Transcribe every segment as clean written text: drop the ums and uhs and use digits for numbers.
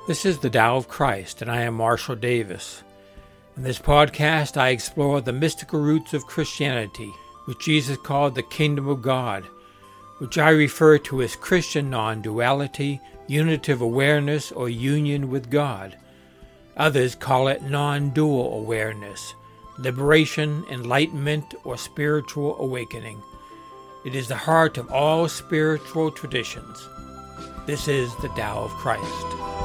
This is the Tao of Christ, and I am Marshall Davis. In this podcast, I explore the mystical roots of Christianity, which Jesus called the Kingdom of God, which I refer to as Christian non-duality, unitive awareness, or union with God. Others call it non-dual awareness, liberation, enlightenment, or spiritual awakening. It is the heart of all spiritual traditions. This is the Tao of Christ.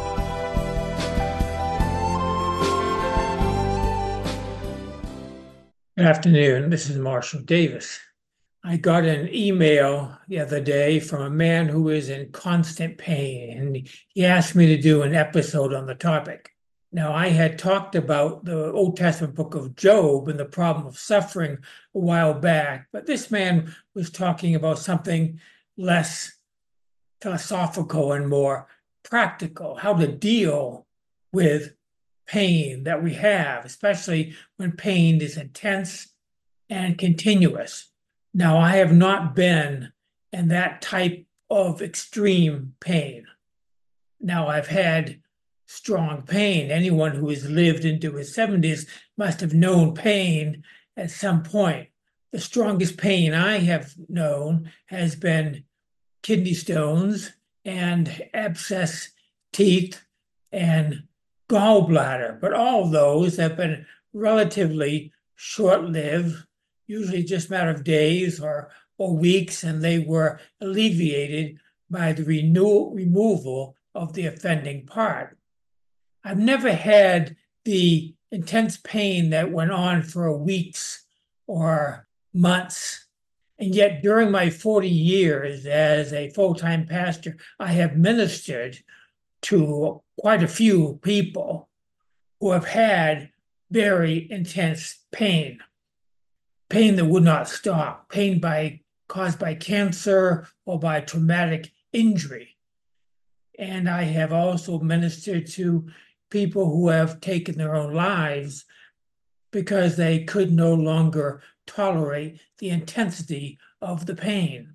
Good afternoon. This is Marshall Davis. I got an email the other day from a man who is in constant pain, and he asked me to do an episode on the topic. Now, I had talked about the Old Testament book of Job and the problem of suffering a while back, but this man was talking about something less philosophical and more practical, how to deal with pain that we have, especially when pain is intense and continuous. Now, I have not been in that type of extreme pain. Now, I've had strong pain. Anyone who has lived into his 70s must have known pain at some point. The strongest pain I have known has been kidney stones and abscess teeth and gallbladder, but all of those have been relatively short-lived, usually just a matter of days or weeks, and they were alleviated by the removal of the offending part. I've never had the intense pain that went on for weeks or months, and yet during my 40 years as a full-time pastor, I have ministered to quite a few people who have had very intense pain that would not stop, pain caused by cancer or by traumatic injury. And I have also ministered to people who have taken their own lives because they could no longer tolerate the intensity of the pain.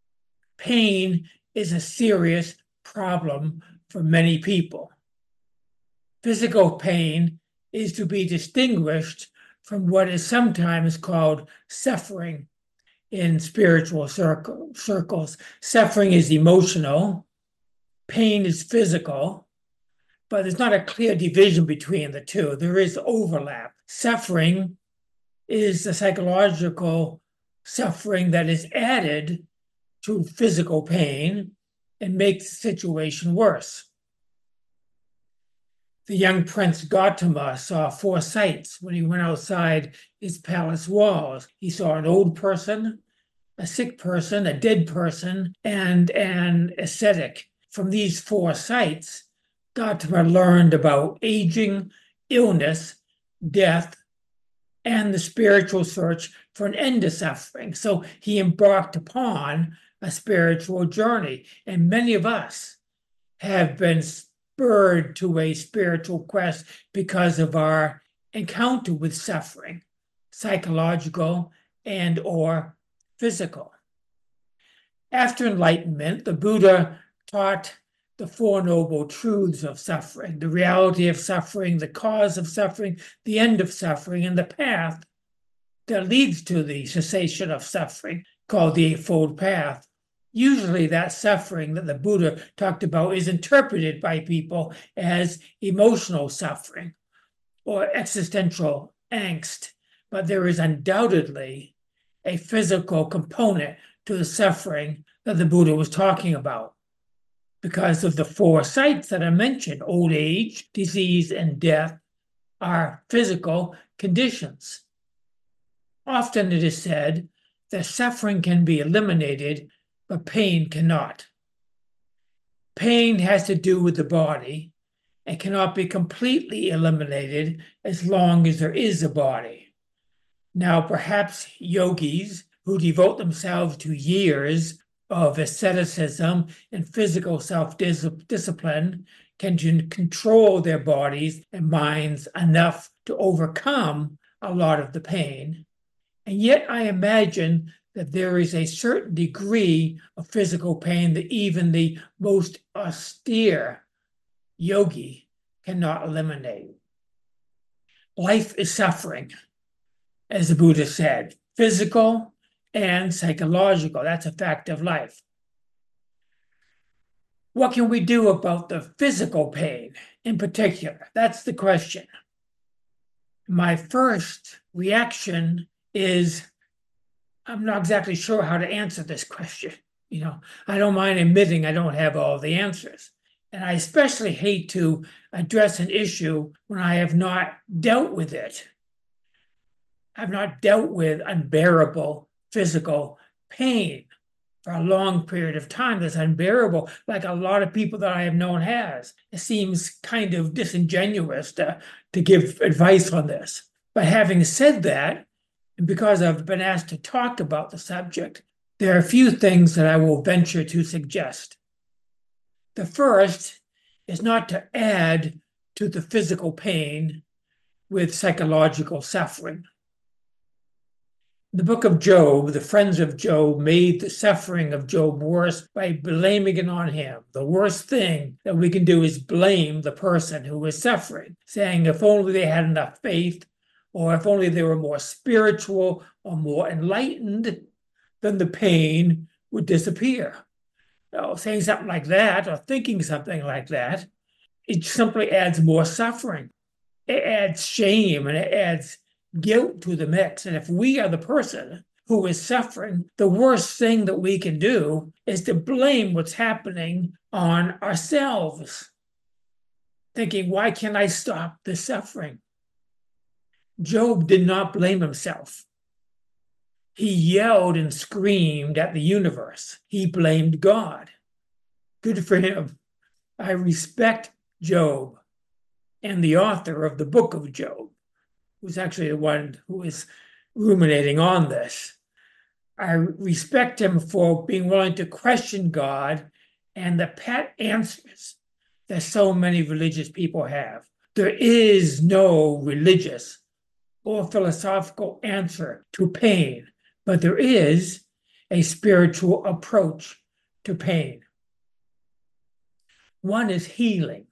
Pain is a serious problem for many people. Physical pain is to be distinguished from what is sometimes called suffering in spiritual circles. Suffering is emotional, pain is physical, but there's not a clear division between the two. There is overlap. Suffering is the psychological suffering that is added to physical pain and makes the situation worse. The young Prince Gautama saw 4 sights when he went outside his palace walls. He saw an old person, a sick person, a dead person, and an ascetic. From these 4 sights, Gautama learned about aging, illness, death, and the spiritual search for an end to suffering. So he embarked upon a spiritual journey, and many of us have been spurred to a spiritual quest because of our encounter with suffering, psychological and or physical. After enlightenment, the Buddha taught the 4 noble truths of suffering, the reality of suffering, the cause of suffering, the end of suffering, and the path that leads to the cessation of suffering, called the Eightfold Path. Usually that suffering that the Buddha talked about is interpreted by people as emotional suffering or existential angst, but there is undoubtedly a physical component to the suffering that the Buddha was talking about. Because of the 4 sights that I mentioned, old age, disease, and death are physical conditions. Often it is said that suffering can be eliminated, but pain cannot. Pain has to do with the body and cannot be completely eliminated as long as there is a body. Now, perhaps yogis who devote themselves to years of asceticism and physical self-discipline can control their bodies and minds enough to overcome a lot of the pain. And yet I imagine that there is a certain degree of physical pain that even the most austere yogi cannot eliminate. Life is suffering, as the Buddha said, physical and psychological. That's a fact of life. What can we do about the physical pain in particular? That's the question. My first reaction is I'm not exactly sure how to answer this question. I don't mind admitting I don't have all the answers. And I especially hate to address an issue when I have not dealt with it. I've not dealt with unbearable physical pain for a long period of time that's unbearable, like a lot of people that I have known has. It seems kind of disingenuous to give advice on this. But having said that, and because I've been asked to talk about the subject, there are a few things that I will venture to suggest. The first is not to add to the physical pain with psychological suffering. In the book of Job, the friends of Job made the suffering of Job worse by blaming it on him. The worst thing that we can do is blame the person who is suffering, saying if only they had enough faith, or if only they were more spiritual or more enlightened, then the pain would disappear. Saying something like that or thinking something like that, it simply adds more suffering. It adds shame and it adds guilt to the mix. And if we are the person who is suffering, the worst thing that we can do is to blame what's happening on ourselves, thinking, why can't I stop the suffering? Job did not blame himself. He yelled and screamed at the universe. He blamed God. Good for him. I respect Job and the author of the book of Job, who's actually the one who is ruminating on this. I respect him for being willing to question God and the pat answers that so many religious people have. There is no religious or philosophical answer to pain, but there is a spiritual approach to pain. One is healing.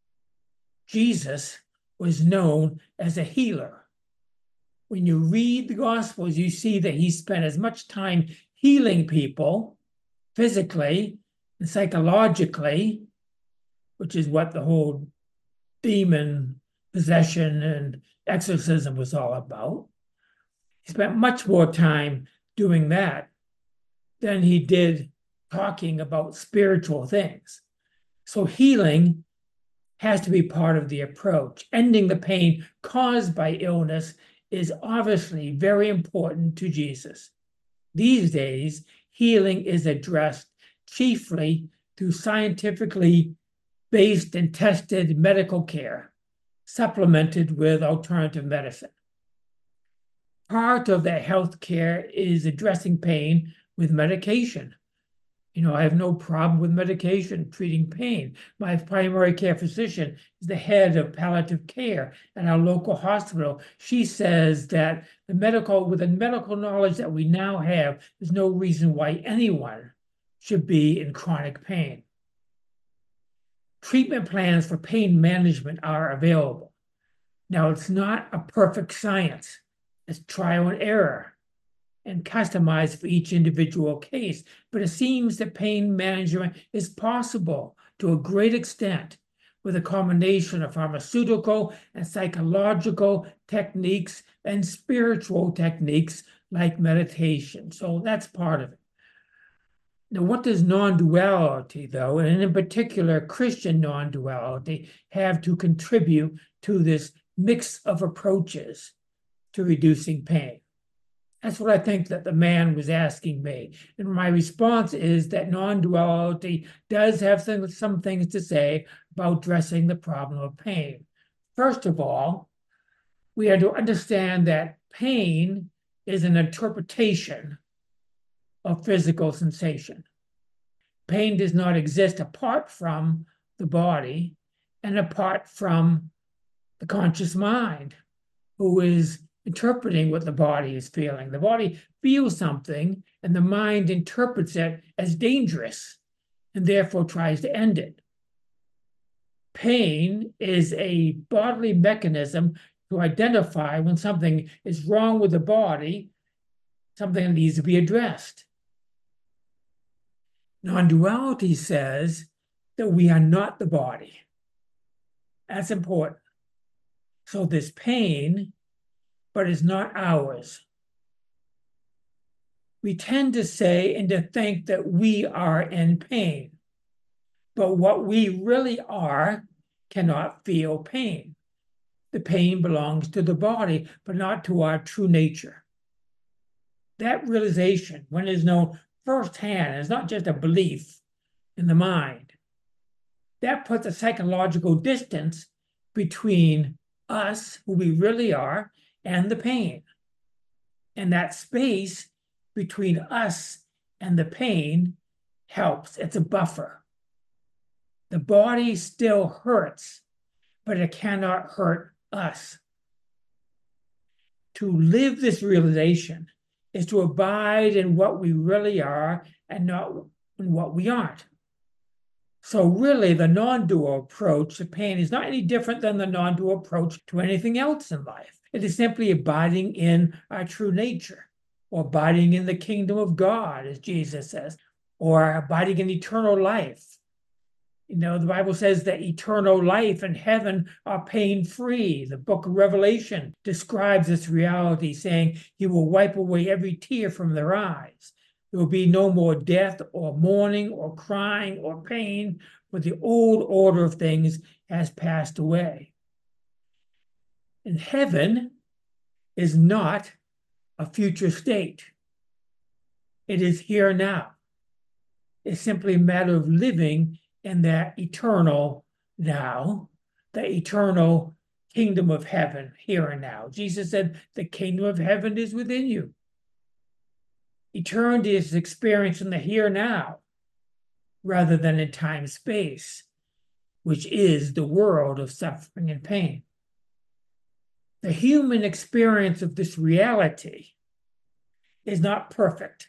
Jesus was known as a healer. When you read the Gospels, you see that he spent as much time healing people physically and psychologically, which is what the whole demon possession and exorcism was all about. He spent much more time doing that than he did talking about spiritual things. So healing has to be part of the approach. Ending the pain caused by illness is obviously very important to Jesus. These days, healing is addressed chiefly through scientifically based and tested medical care, supplemented with alternative medicine. Part of that health care is addressing pain with medication. I have no problem with medication treating pain. My primary care physician is the head of palliative care at our local hospital. She says that with the medical knowledge that we now have, there's no reason why anyone should be in chronic pain. Treatment plans for pain management are available. Now, it's not a perfect science. It's trial and error and customized for each individual case. But it seems that pain management is possible to a great extent with a combination of pharmaceutical and psychological techniques and spiritual techniques like meditation. So that's part of it. Now, what does non-duality, though, and in particular Christian non-duality, have to contribute to this mix of approaches to reducing pain? That's what I think that the man was asking me. And my response is that non-duality does have some things to say about addressing the problem of pain. First of all, we have to understand that pain is an interpretation of physical sensation. Pain does not exist apart from the body and apart from the conscious mind, who is interpreting what the body is feeling. The body feels something and the mind interprets it as dangerous and therefore tries to end it. Pain is a bodily mechanism to identify when something is wrong with the body, something that needs to be addressed. Non-duality says that we are not the body. That's important. So there's pain, but it's not ours. We tend to say and to think that we are in pain, but what we really are cannot feel pain. The pain belongs to the body, but not to our true nature. That realization, when it is known firsthand, is not just a belief in the mind. That puts a psychological distance between us, who we really are, and the pain. And that space between us and the pain helps. It's a buffer. The body still hurts, but it cannot hurt us. To live this realization is to abide in what we really are and not in what we aren't. So really, the non-dual approach to pain is not any different than the non-dual approach to anything else in life. It is simply abiding in our true nature, or abiding in the kingdom of God, as Jesus says, or abiding in eternal life. You know, the Bible says that eternal life and heaven are pain-free. The book of Revelation describes this reality, saying he will wipe away every tear from their eyes. There will be no more death or mourning or crying or pain, for the old order of things has passed away. And heaven is not a future state. It is here now. It's simply a matter of living in that eternal now, the eternal kingdom of heaven here and now. Jesus said, the kingdom of heaven is within you. Eternity is experienced in the here and now, rather than in time space, which is the world of suffering and pain. The human experience of this reality is not perfect,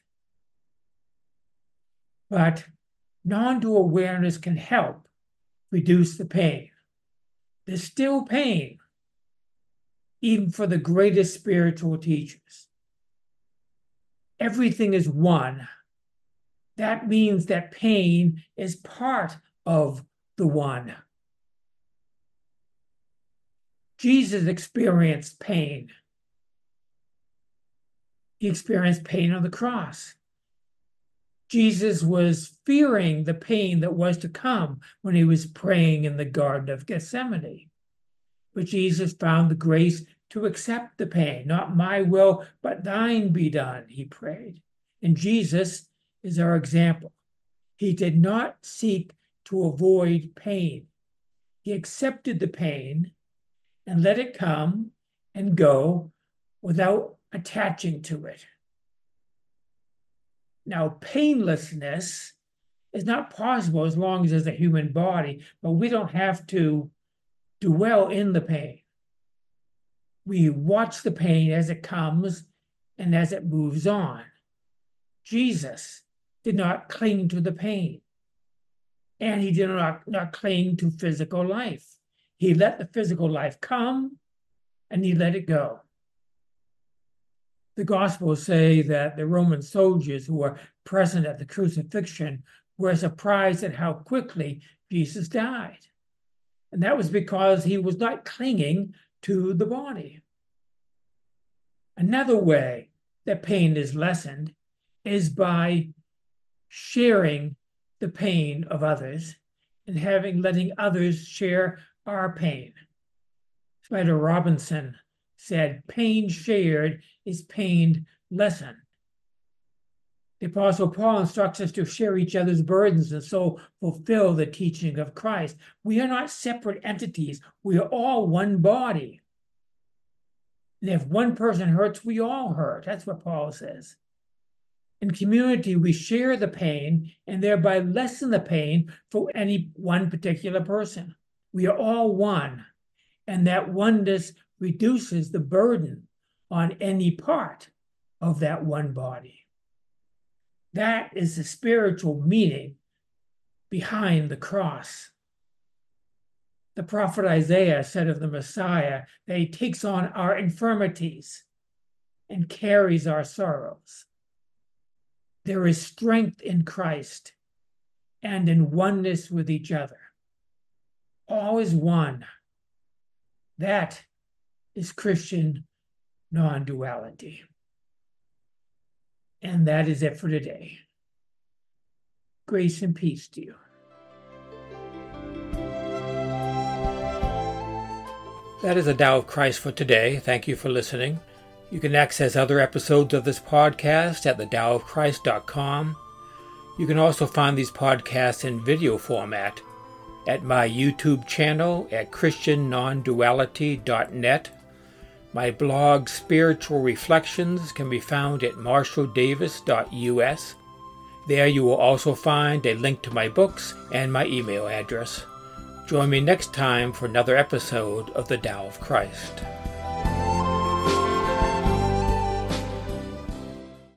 but non-dual awareness can help reduce the pain. There's still pain, even for the greatest spiritual teachers. Everything is one. That means that pain is part of the one. Jesus experienced pain. He experienced pain on the cross. Jesus was fearing the pain that was to come when he was praying in the Garden of Gethsemane. But Jesus found the grace to accept the pain. Not my will, but thine be done, he prayed. And Jesus is our example. He did not seek to avoid pain. He accepted the pain and let it come and go without attaching to it. Now, painlessness is not possible as long as there's a human body, but we don't have to dwell in the pain. We watch the pain as it comes and as it moves on. Jesus did not cling to the pain, and he did not cling to physical life. He let the physical life come, and he let it go. The Gospels say that the Roman soldiers who were present at the crucifixion were surprised at how quickly Jesus died. And that was because he was not clinging to the body. Another way that pain is lessened is by sharing the pain of others and letting others share our pain. Spider Robinson said, pain shared is pain lessened. The Apostle Paul instructs us to share each other's burdens and so fulfill the teaching of Christ. We are not separate entities. We are all one body. And if one person hurts, we all hurt. That's what Paul says. In community, we share the pain and thereby lessen the pain for any one particular person. We are all one, and that oneness reduces the burden on any part of that one body. That is the spiritual meaning behind the cross. The prophet Isaiah said of the Messiah that he takes on our infirmities and carries our sorrows. There is strength in Christ and in oneness with each other. All is one. That is Christian non-duality. And that is it for today. Grace and peace to you. That is the Tao of Christ for today. Thank you for listening. You can access other episodes of this podcast at thedaoofchrist.com. You can also find these podcasts in video format at my YouTube channel at christiannonduality.net. My blog, Spiritual Reflections, can be found at marshalldavis.us. There you will also find a link to my books and my email address. Join me next time for another episode of the Tao of Christ.